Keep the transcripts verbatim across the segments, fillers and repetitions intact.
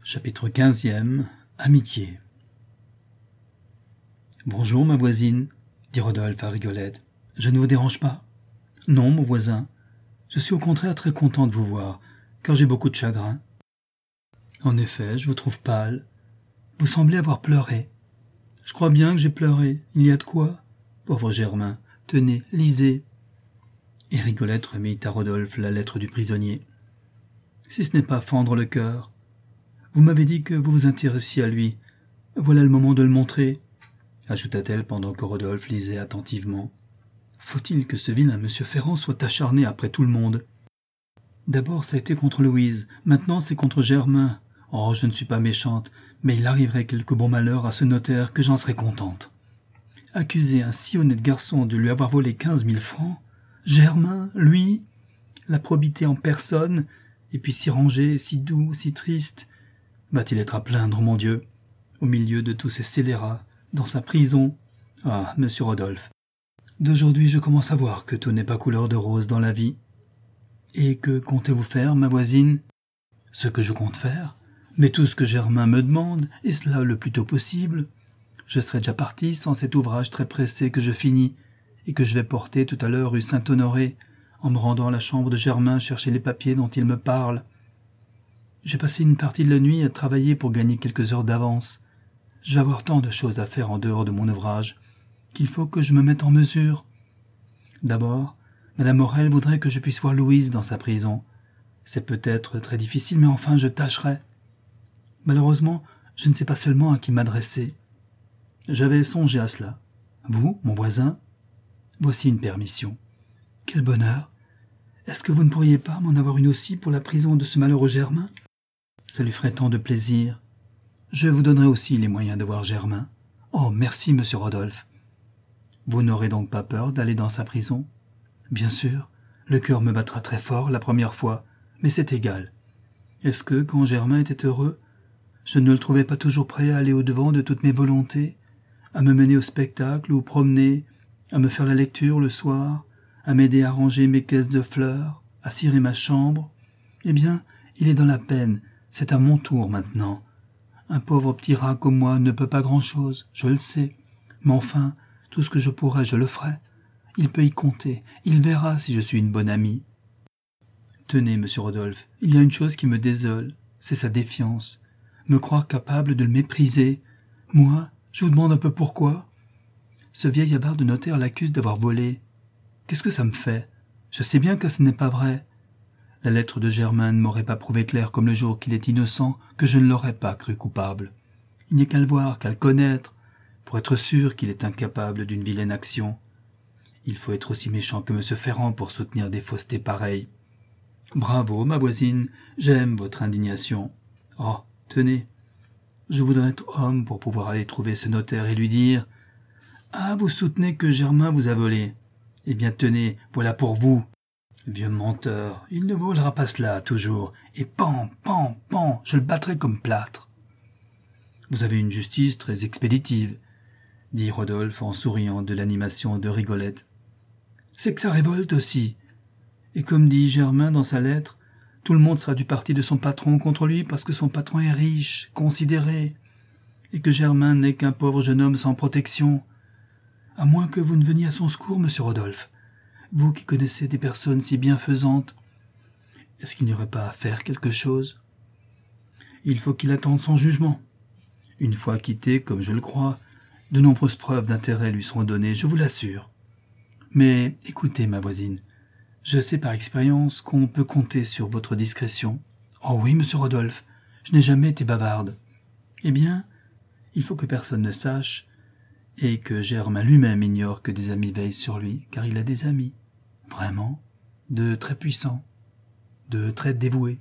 Chapitre quinzième. Amitié. « Bonjour, ma voisine, dit Rodolphe à Rigolette. Je ne vous dérange pas ? Non, mon voisin. Je suis au contraire très content de vous voir, car j'ai beaucoup de chagrin. En effet, je vous trouve pâle. Vous semblez avoir pleuré. Je crois bien que j'ai pleuré. Il y a de quoi ? Pauvre Germain. Tenez, lisez. » Et Rigolette remit à Rodolphe la lettre du prisonnier. « Si ce n'est pas fendre le cœur. Vous m'avez dit que vous vous intéressiez à lui. Voilà le moment de le montrer, » ajouta-t-elle pendant que Rodolphe lisait attentivement. « Faut-il que ce vilain monsieur Ferrand soit acharné après tout le monde ? D'abord ça a été contre Louise, maintenant c'est contre Germain. Oh, je ne suis pas méchante, mais il arriverait quelque bon malheur à ce notaire que j'en serais contente. Accuser un si honnête garçon de lui avoir volé quinze mille francs, Germain, lui, la probité en personne, et puis si rangé, si doux, si triste, va-t-il être à plaindre, mon Dieu, au milieu de tous ces scélérats, dans sa prison? Ah, monsieur Rodolphe, d'aujourd'hui je commence à voir que tout n'est pas couleur de rose dans la vie. Et que comptez-vous faire, ma voisine? Ce que je compte faire? Mais tout ce que Germain me demande, et cela le plus tôt possible. Je serai déjà parti sans cet ouvrage très pressé que je finis, et que je vais porter tout à l'heure rue Saint-Honoré, en me rendant à la chambre de Germain chercher les papiers dont il me parle. J'ai passé une partie de la nuit à travailler pour gagner quelques heures d'avance. Je vais avoir tant de choses à faire en dehors de mon ouvrage qu'il faut que je me mette en mesure. D'abord, Madame Morel voudrait que je puisse voir Louise dans sa prison. C'est peut-être très difficile, mais enfin je tâcherai. Malheureusement, je ne sais pas seulement à qui m'adresser. J'avais songé à cela. Vous, mon voisin, voici une permission. Quel bonheur! Est-ce que vous ne pourriez pas m'en avoir une aussi pour la prison de ce malheureux Germain? Ça lui ferait tant de plaisir. Je vous donnerai aussi les moyens de voir Germain. Oh, merci, monsieur Rodolphe. Vous n'aurez donc pas peur d'aller dans sa prison? Bien sûr, le cœur me battra très fort la première fois, mais c'est égal. Est-ce que, quand Germain était heureux, je ne le trouvais pas toujours prêt à aller au-devant de toutes mes volontés, à me mener au spectacle ou promener, à me faire la lecture le soir, à m'aider à ranger mes caisses de fleurs, à cirer ma chambre? Eh bien, il est dans la peine, c'est à mon tour maintenant. Un pauvre petit rat comme moi ne peut pas grand-chose, je le sais, mais enfin, tout ce que je pourrai, je le ferai. Il peut y compter, il verra si je suis une bonne amie. Tenez, monsieur Rodolphe, il y a une chose qui me désole, c'est sa défiance. Me croire capable de le mépriser. Moi, je vous demande un peu pourquoi. Ce vieil avare de notaire l'accuse d'avoir volé. Qu'est-ce que ça me fait? Je sais bien que ce n'est pas vrai. La lettre de Germain ne m'aurait pas prouvé clair comme le jour qu'il est innocent, que je ne l'aurais pas cru coupable. Il n'y a qu'à le voir, qu'à le connaître, pour être sûr qu'il est incapable d'une vilaine action. Il faut être aussi méchant que M. Ferrand pour soutenir des faussetés pareilles. Bravo, ma voisine, j'aime votre indignation. Oh, tenez, je voudrais être homme pour pouvoir aller trouver ce notaire et lui dire « Ah, vous soutenez que Germain vous a volé. Eh bien, tenez, voilà pour vous. Vieux menteur, il ne volera pas cela, toujours. Et pan, pan, pan, je le battrai comme plâtre. » Vous avez une justice très expéditive, dit Rodolphe en souriant de l'animation de Rigolette. C'est que ça révolte aussi. Et comme dit Germain dans sa lettre, tout le monde sera du parti de son patron contre lui parce que son patron est riche, considéré, et que Germain n'est qu'un pauvre jeune homme sans protection. À moins que vous ne veniez à son secours, monsieur Rodolphe. Vous qui connaissez des personnes si bienfaisantes, est-ce qu'il n'y aurait pas à faire quelque chose? Il faut qu'il attende son jugement. Une fois quitté, comme je le crois, de nombreuses preuves d'intérêt lui seront données, je vous l'assure. Mais écoutez, ma voisine, je sais par expérience qu'on peut compter sur votre discrétion. Oh oui, monsieur Rodolphe, je n'ai jamais été bavarde. Eh bien, il faut que personne ne sache, et que Germain lui-même ignore que des amis veillent sur lui, car il a des amis. Vraiment, de très puissants, de très dévoués.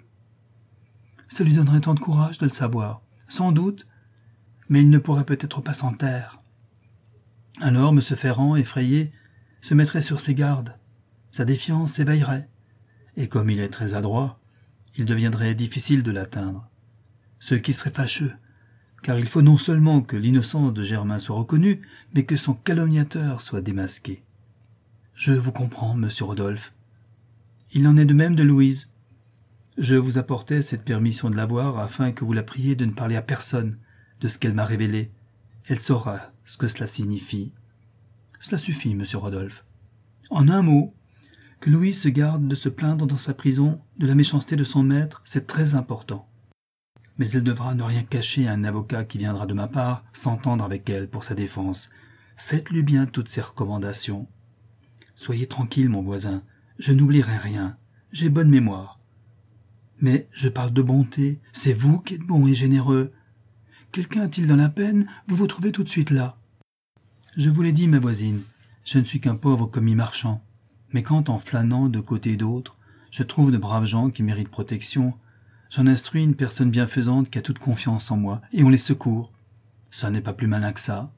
Ça lui donnerait tant de courage de le savoir, sans doute, mais il ne pourrait peut-être pas s'en taire. Alors, M. Ferrand, effrayé, se mettrait sur ses gardes, sa défiance s'éveillerait, et comme il est très adroit, il deviendrait difficile de l'atteindre. Ce qui serait fâcheux, car il faut non seulement que l'innocence de Germain soit reconnue, mais que son calomniateur soit démasqué. Je vous comprends, monsieur Rodolphe. Il en est de même de Louise. Je vous apportais cette permission de la voir afin que vous la priez de ne parler à personne de ce qu'elle m'a révélé. Elle saura ce que cela signifie. » Cela suffit, monsieur Rodolphe. En un mot, que Louise se garde de se plaindre dans sa prison de la méchanceté de son maître, c'est très important. Mais elle devra ne rien cacher à un avocat qui viendra de ma part s'entendre avec elle pour sa défense. Faites-lui bien toutes ses recommandations. Soyez tranquille, mon voisin, je n'oublierai rien, j'ai bonne mémoire. Mais je parle de bonté, c'est vous qui êtes bon et généreux. Quelqu'un a-t-il dans la peine, vous vous trouvez tout de suite là. Je vous l'ai dit, ma voisine, je ne suis qu'un pauvre commis marchand. Mais quand, en flânant de côté et d'autre, je trouve de braves gens qui méritent protection, j'en instruis une personne bienfaisante qui a toute confiance en moi, et on les secourt. Ça n'est pas plus malin que ça.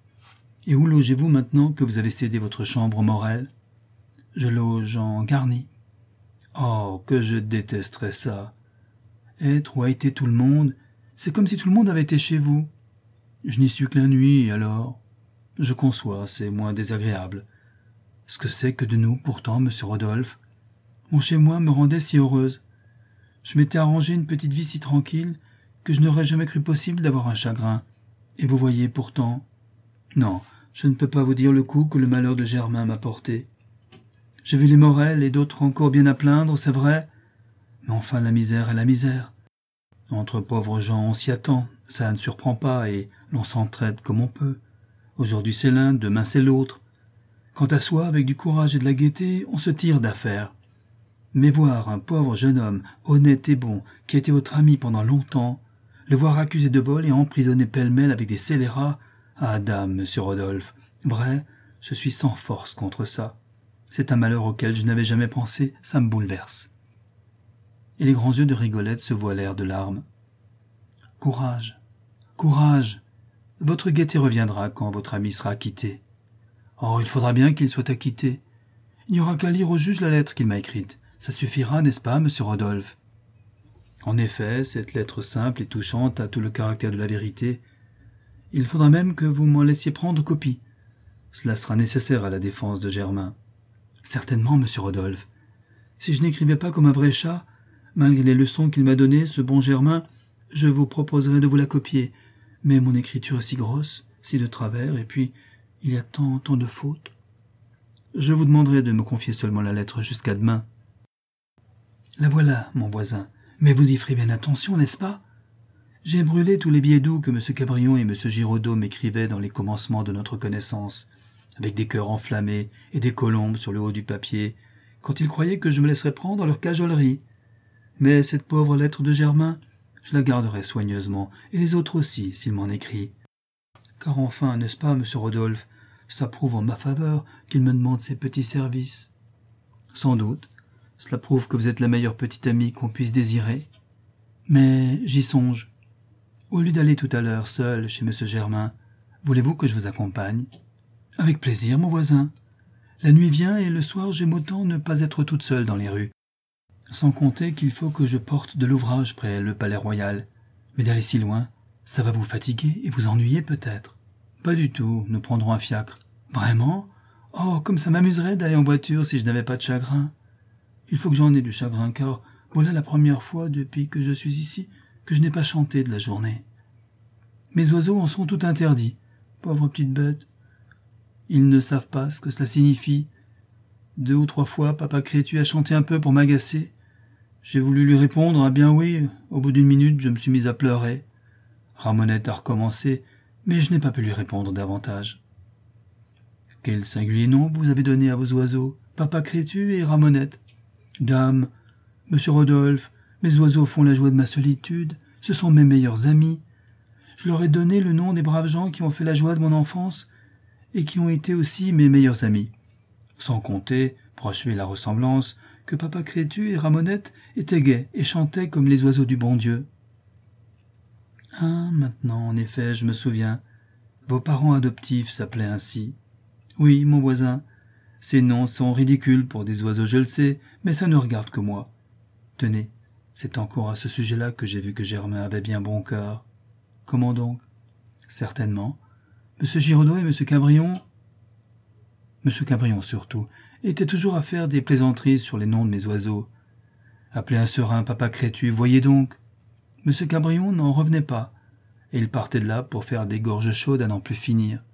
Et où logez-vous maintenant que vous avez cédé votre chambre au Morel ? Je loge en garni. Oh, que je détesterais ça. Être où a été tout le monde, c'est comme si tout le monde avait été chez vous. Je n'y suis que la nuit, alors. Je conçois, c'est moins désagréable. Ce que c'est que de nous, pourtant, monsieur Rodolphe. Mon chez-moi me rendait si heureuse. Je m'étais arrangé une petite vie si tranquille que je n'aurais jamais cru possible d'avoir un chagrin. Et vous voyez pourtant... Non, je ne peux pas vous dire le coup que le malheur de Germain m'a porté. J'ai vu les Morel et d'autres encore bien à plaindre, c'est vrai. Mais enfin, la misère est la misère. Entre pauvres gens, on s'y attend, ça ne surprend pas et l'on s'entraide comme on peut. Aujourd'hui c'est l'un, demain c'est l'autre. Quant à soi, avec du courage et de la gaieté, on se tire d'affaire. Mais voir un pauvre jeune homme, honnête et bon, qui a été votre ami pendant longtemps, le voir accusé de vol et emprisonné pêle-mêle avec des scélérats, ah dame, monsieur Rodolphe, vrai, je suis sans force contre ça. C'est un malheur auquel je n'avais jamais pensé, ça me bouleverse. Et les grands yeux de Rigolette se voilèrent de larmes. Courage, courage, votre gaieté reviendra quand votre ami sera acquitté. Oh, il faudra bien qu'il soit acquitté. Il n'y aura qu'à lire au juge la lettre qu'il m'a écrite. Ça suffira, n'est-ce pas, monsieur Rodolphe ? En effet, cette lettre simple et touchante a tout le caractère de la vérité. Il faudra même que vous m'en laissiez prendre copie. Cela sera nécessaire à la défense de Germain. Certainement, monsieur Rodolphe. Si je n'écrivais pas comme un vrai chat, malgré les leçons qu'il m'a données, ce bon Germain, je vous proposerais de vous la copier. Mais mon écriture est si grosse, si de travers, et puis il y a tant, tant de fautes. Je vous demanderai de me confier seulement la lettre jusqu'à demain. La voilà, mon voisin. Mais vous y ferez bien attention, n'est-ce pas ? J'ai brûlé tous les billets doux que M. Cabrion et M. Giraudot m'écrivaient dans les commencements de notre connaissance, avec des cœurs enflammés et des colombes sur le haut du papier, quand ils croyaient que je me laisserais prendre à leur cajolerie. Mais cette pauvre lettre de Germain, je la garderai soigneusement, et les autres aussi, s'il m'en écrit. Car enfin, n'est-ce pas, monsieur Rodolphe, ça prouve en ma faveur qu'il me demande ses petits services. Sans doute, cela prouve que vous êtes la meilleure petite amie qu'on puisse désirer. Mais j'y songe. Au lieu d'aller tout à l'heure seul chez monsieur Germain, voulez-vous que je vous accompagne ? Avec plaisir, mon voisin. La nuit vient et le soir j'aime autant ne pas être toute seule dans les rues. Sans compter qu'il faut que je porte de l'ouvrage près le palais royal. Mais d'aller si loin, ça va vous fatiguer et vous ennuyer peut-être. Pas du tout, nous prendrons un fiacre. Vraiment ? Oh, comme ça m'amuserait d'aller en voiture si je n'avais pas de chagrin. Il faut que j'en ai du chagrin, car voilà la première fois depuis que je suis ici que je n'ai pas chanté de la journée. Mes oiseaux en sont tout interdits, pauvres petites bêtes. Ils ne savent pas ce que cela signifie. Deux ou trois fois, papa Crétu a chanté un peu pour m'agacer. J'ai voulu lui répondre, ah bien oui, au bout d'une minute, je me suis mise à pleurer. Ramonette a recommencé, mais je n'ai pas pu lui répondre davantage. Quel singulier nom vous avez donné à vos oiseaux, papa Crétu et Ramonette. Dame, monsieur Rodolphe, mes oiseaux font la joie de ma solitude, ce sont mes meilleurs amis. Je leur ai donné le nom des braves gens qui ont fait la joie de mon enfance et qui ont été aussi mes meilleurs amis. Sans compter, pour achever la ressemblance, que papa Crétu et Ramonette étaient gais et chantaient comme les oiseaux du bon Dieu. Ah, maintenant, en effet, je me souviens, vos parents adoptifs s'appelaient ainsi. Oui, mon voisin, ces noms sont ridicules pour des oiseaux, je le sais, mais ça ne regarde que moi. Tenez, c'est encore à ce sujet-là que j'ai vu que Germain avait bien bon cœur. Comment donc ? Certainement. Monsieur Giraudot et Monsieur Cabrion, Monsieur Cabrion surtout, étaient toujours à faire des plaisanteries sur les noms de mes oiseaux. Appelez un serein, papa Crétu, voyez donc. Monsieur Cabrion n'en revenait pas, et il partait de là pour faire des gorges chaudes à n'en plus finir.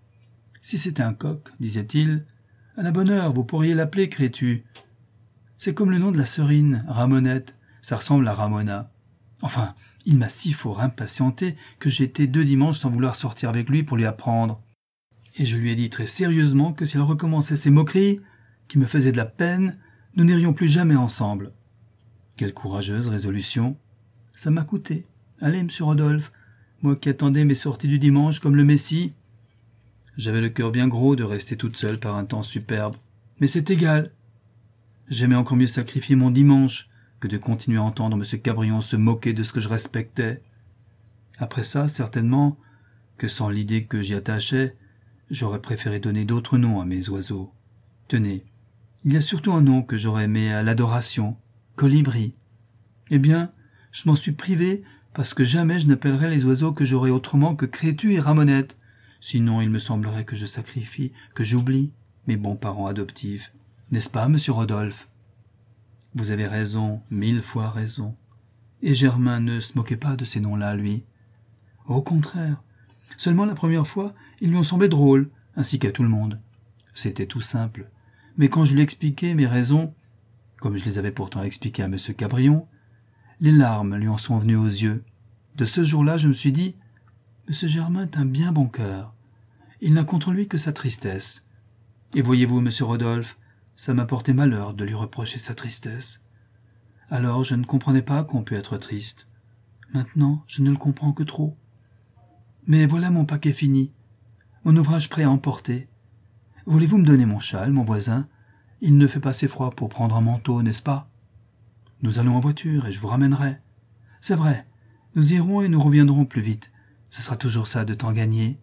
Si c'était un coq, disait-il, à la bonne heure, vous pourriez l'appeler Crétu. C'est comme le nom de la sœurine, Ramonette, ça ressemble à Ramona. Enfin, il m'a si fort impatienté que j'ai été deux dimanches sans vouloir sortir avec lui pour lui apprendre. Et je lui ai dit très sérieusement que s'il recommençait ces moqueries, qui me faisaient de la peine, nous n'irions plus jamais ensemble. Quelle courageuse résolution. Ça m'a coûté. Allez, monsieur Rodolphe, moi qui attendais mes sorties du dimanche comme le Messie. J'avais le cœur bien gros de rester toute seule par un temps superbe. Mais c'est égal. J'aimais encore mieux sacrifier mon dimanche que de continuer à entendre monsieur Cabrion se moquer de ce que je respectais. Après ça, certainement, que sans l'idée que j'y attachais, j'aurais préféré donner d'autres noms à mes oiseaux. Tenez, il y a surtout un nom que j'aurais aimé à l'adoration, Colibri. Eh bien, je m'en suis privé parce que jamais je n'appellerai les oiseaux que j'aurai autrement que Crétu et Ramonette. Sinon, il me semblerait que je sacrifie, que j'oublie mes bons parents adoptifs. N'est-ce pas, monsieur Rodolphe? Vous avez raison, mille fois raison. Et Germain ne se moquait pas de ces noms-là, lui. Au contraire. Seulement la première fois, ils lui ont semblé drôles, ainsi qu'à tout le monde. C'était tout simple. Mais quand je lui expliquai mes raisons, comme je les avais pourtant expliquées à monsieur Cabrion, les larmes lui en sont venues aux yeux. De ce jour-là, je me suis dit, monsieur Germain est un bien bon cœur. Il n'a contre lui que sa tristesse. Et voyez-vous, monsieur Rodolphe, ça m'a porté malheur de lui reprocher sa tristesse. Alors je ne comprenais pas qu'on pût être triste. Maintenant, je ne le comprends que trop. Mais voilà mon paquet fini, mon ouvrage prêt à emporter. Voulez-vous me donner mon châle, mon voisin? Il ne fait pas assez froid pour prendre un manteau, n'est-ce pas? Nous allons en voiture et je vous ramènerai. C'est vrai, nous irons et nous reviendrons plus vite. Ce sera toujours ça de temps gagné.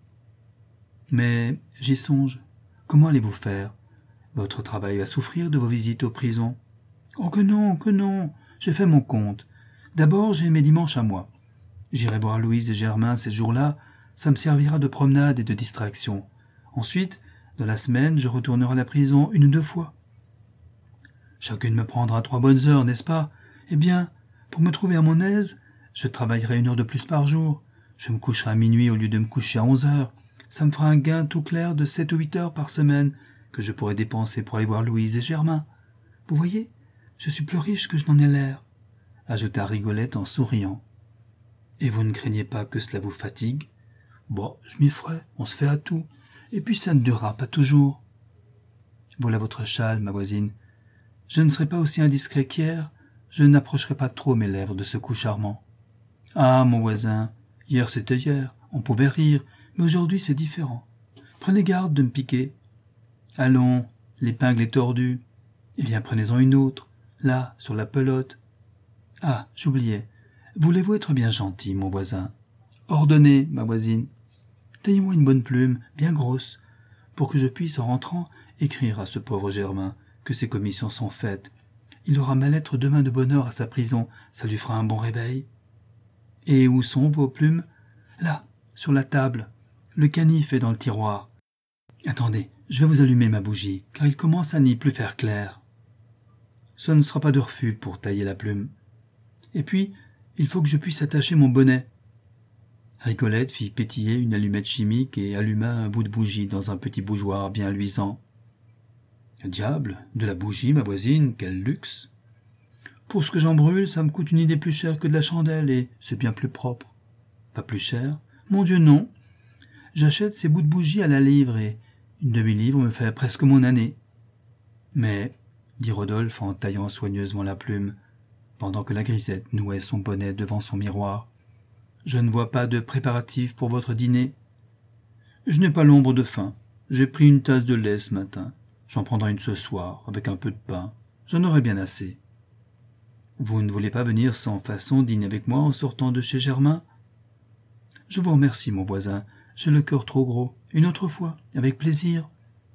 Mais j'y songe. Comment allez-vous faire? Votre travail va souffrir de vos visites aux prisons. Oh que non, que non, j'ai fait mon compte. D'abord, j'ai mes dimanches à moi. J'irai voir Louise et Germain ces jours-là, ça me servira de promenade et de distraction. Ensuite, dans la semaine, je retournerai à la prison une ou deux fois. Chacune me prendra trois bonnes heures, n'est-ce pas? Eh bien, pour me trouver à mon aise, je travaillerai une heure de plus par jour. Je me coucherai à minuit au lieu de me coucher à onze heures. Ça me fera un gain tout clair de sept ou huit heures par semaine que je pourrais dépenser pour aller voir Louise et Germain. Vous voyez, je suis plus riche que je n'en ai l'air, ajouta Rigolette en souriant. Et vous ne craignez pas que cela vous fatigue? Bon, je m'y ferai, on se fait à tout, et puis ça ne durera pas toujours. Voilà votre châle, ma voisine. Je ne serai pas aussi indiscret qu'hier, je n'approcherai pas trop mes lèvres de ce cou charmant. Ah, mon voisin, hier c'était hier, on pouvait rire, mais aujourd'hui c'est différent. Prenez garde de me piquer. Allons, l'épingle est tordue. Eh bien, prenez-en une autre, là, sur la pelote. Ah, j'oubliais. Voulez-vous être bien gentil, mon voisin? Ordonnez, ma voisine. Taillez-moi une bonne plume, bien grosse, pour que je puisse, en rentrant, écrire à ce pauvre Germain que ses commissions sont faites. Il aura ma lettre demain de bonne heure à sa prison, ça lui fera un bon réveil. Et où sont vos plumes? Là, sur la table. Le canif est dans le tiroir. Attendez, je vais vous allumer ma bougie, car il commence à n'y plus faire clair. Ce ne sera pas de refus pour tailler la plume. Et puis, il faut que je puisse attacher mon bonnet. Rigolette fit pétiller une allumette chimique et alluma un bout de bougie dans un petit bougeoir bien luisant. Diable, de la bougie, ma voisine, quel luxe! Pour ce que j'en brûle, ça me coûte une idée plus chère que de la chandelle, et c'est bien plus propre. Pas plus cher? Mon Dieu, non! J'achète ces bouts de bougie à la livre, et une demi-livre me fait presque mon année. Mais, dit Rodolphe en taillant soigneusement la plume, pendant que la grisette nouait son bonnet devant son miroir, je ne vois pas de préparatifs pour votre dîner. Je n'ai pas l'ombre de faim. J'ai pris une tasse de lait ce matin. J'en prendrai une ce soir, avec un peu de pain. J'en aurai bien assez. Vous ne voulez pas venir sans façon dîner avec moi en sortant de chez Germain? Je vous remercie, mon voisin. J'ai le cœur trop gros. Une autre fois, avec plaisir.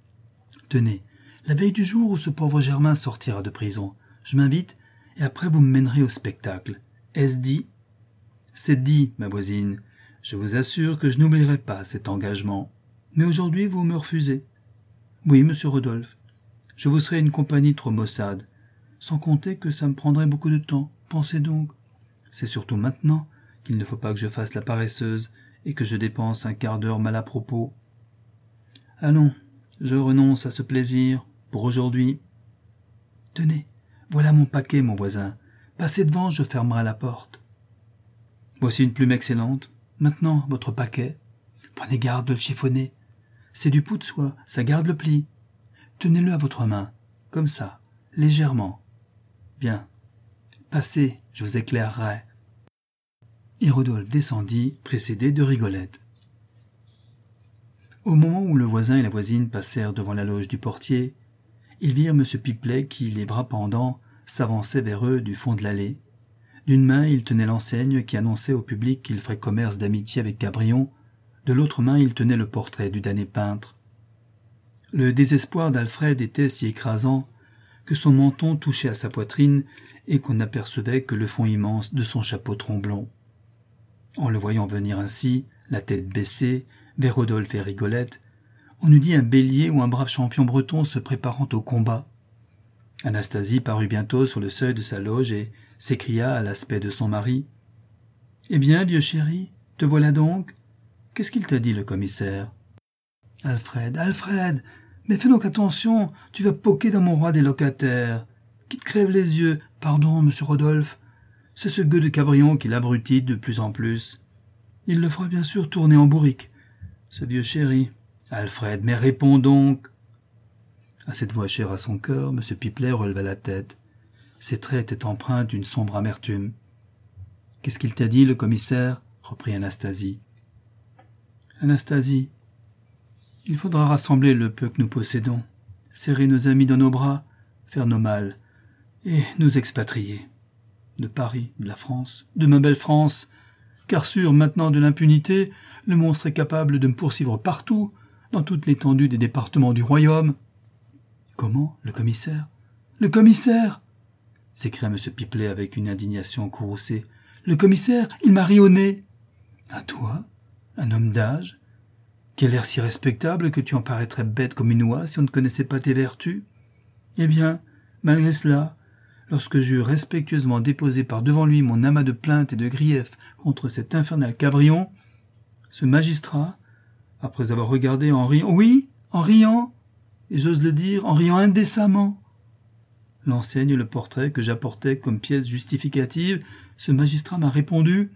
Tenez, la veille du jour où ce pauvre Germain sortira de prison, je m'invite, et après vous me mènerez au spectacle. Est-ce dit? C'est dit, ma voisine. Je vous assure que je n'oublierai pas cet engagement. Mais aujourd'hui, vous me refusez. Oui, monsieur Rodolphe. Je vous serai une compagnie trop maussade. sans compter que ça me prendrait beaucoup de temps. Pensez donc. C'est surtout maintenant qu'il ne faut pas que je fasse la paresseuse et que je dépense un quart d'heure mal à propos. Allons, je renonce à ce plaisir, pour aujourd'hui. Tenez, voilà mon paquet, mon voisin. Passez devant, je fermerai la porte. Voici une plume excellente. Maintenant, votre paquet. Prenez garde de le chiffonner. C'est du pou de soie, ça garde le pli. Tenez-le à votre main, comme ça, légèrement. Bien. Passez, je vous éclairerai. Et Rodolphe descendit, précédé de Rigolette. Au moment où le voisin et la voisine passèrent devant la loge du portier, ils virent M. Pipelet qui, les bras pendants, s'avançait vers eux du fond de l'allée. D'une main, il tenait l'enseigne qui annonçait au public qu'il ferait commerce d'amitié avec Cabrion, de l'autre main, il tenait le portrait du damné peintre. Le désespoir d'Alfred était si écrasant que son menton touchait à sa poitrine et qu'on n'apercevait que le fond immense de son chapeau tromblon. En le voyant venir ainsi, la tête baissée, vers Rodolphe et Rigolette, on eût dit un bélier ou un brave champion breton se préparant au combat. Anastasie parut bientôt sur le seuil de sa loge et s'écria à l'aspect de son mari. « Eh bien, vieux chéri, te voilà donc ? Qu'est-ce qu'il t'a dit, le commissaire ?»« Alfred, Alfred, mais fais donc attention, tu vas poquer dans mon roi des locataires. Qui te crève les yeux, pardon, monsieur Rodolphe. C'est ce gueux de Cabrion qui l'abrutit de plus en plus. Il le fera bien sûr tourner en bourrique. Ce vieux chéri. Alfred, mais réponds donc. » À cette voix chère à son cœur, M. Pipelet releva la tête. Ses traits étaient empreints d'une sombre amertume. « Qu'est-ce qu'il t'a dit, le commissaire ?» reprit Anastasie. « Anastasie, il faudra rassembler le peu que nous possédons, serrer nos amis dans nos bras, faire nos malles, et nous expatrier. De Paris, de la France, de ma belle France, car sûr, maintenant de l'impunité, le monstre est capable de me poursuivre partout, dans toute l'étendue des départements du royaume. »« Comment, le commissaire ? Le commissaire !» s'écria M. Pipelet avec une indignation courroucée. « Le commissaire, il m'a ri au nez. »« À toi, un homme d'âge, qui a l'air si respectable que tu en paraîtrais bête comme une oie si on ne connaissait pas tes vertus. Eh bien, malgré cela, lorsque j'eus respectueusement déposé par devant lui mon amas de plaintes et de griefs contre cet infernal Cabrion, ce magistrat, après avoir regardé en riant, oui, en riant, et j'ose le dire, en riant indécemment, l'enseigne, le portrait que j'apportais comme pièce justificative, ce magistrat m'a répondu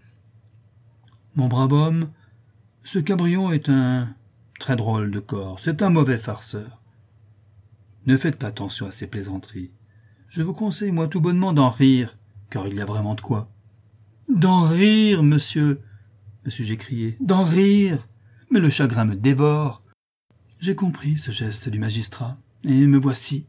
« Mon brave homme, ce Cabrion est un très drôle de corps, c'est un mauvais farceur. Ne faites pas attention à ces plaisanteries. Je vous conseille, moi, tout bonnement d'en rire, car il y a vraiment de quoi. »« D'en rire, monsieur !» me suis-je écrié. « D'en rire ! Mais le chagrin me dévore. » J'ai compris ce geste du magistrat, et me voici.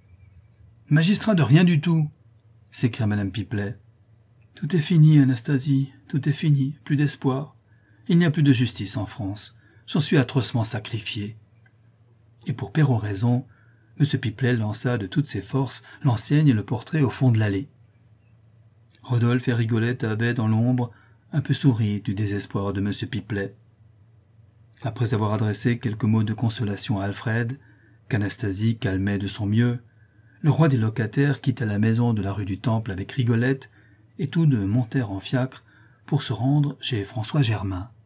« Magistrat de rien du tout !» s'écria madame Pipelet. « Tout est fini, Anastasie, tout est fini, plus d'espoir. Il n'y a plus de justice en France. J'en suis atrocement sacrifié. » Et pour péroraison, M. Pipelet lança de toutes ses forces l'enseigne et le portrait au fond de l'allée. Rodolphe et Rigolette avaient, dans l'ombre, un peu souri du désespoir de M. Pipelet. Après avoir adressé quelques mots de consolation à Alfred, qu'Anastasie calmait de son mieux, le roi des locataires quitta la maison de la rue du Temple avec Rigolette, et tous deux montèrent en fiacre pour se rendre chez François Germain.